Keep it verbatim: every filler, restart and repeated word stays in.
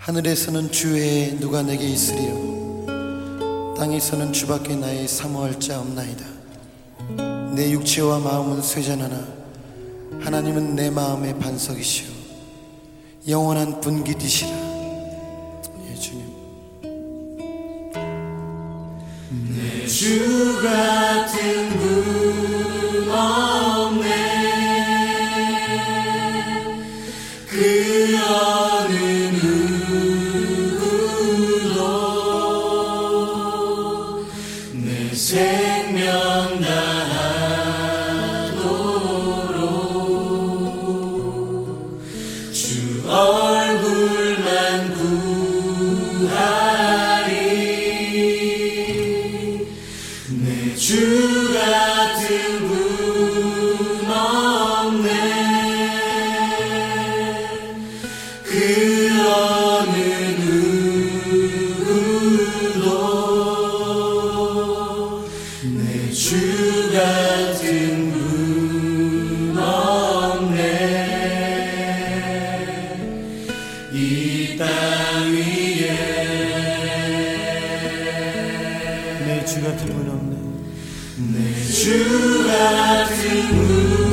하늘에서는 주 외에 누가 내게 있으리요 땅에서는 주밖에 나의 사모할 자 없나이다. 내 육체와 마음은 쇠잔하나 하나님은 내 마음의 반석이시오 영원한 분깃이시라. 예, 주님. 내 주 같은 분 없네. 그 어느 누구도 내 생명 다하도록 주 얼굴만 구하리. 내 주 같은 분 없네. 그 어느 누구도 내 주 같은 분 없네. 이 땅 위에 내 주 같은 분 없네. 내 주 같은 분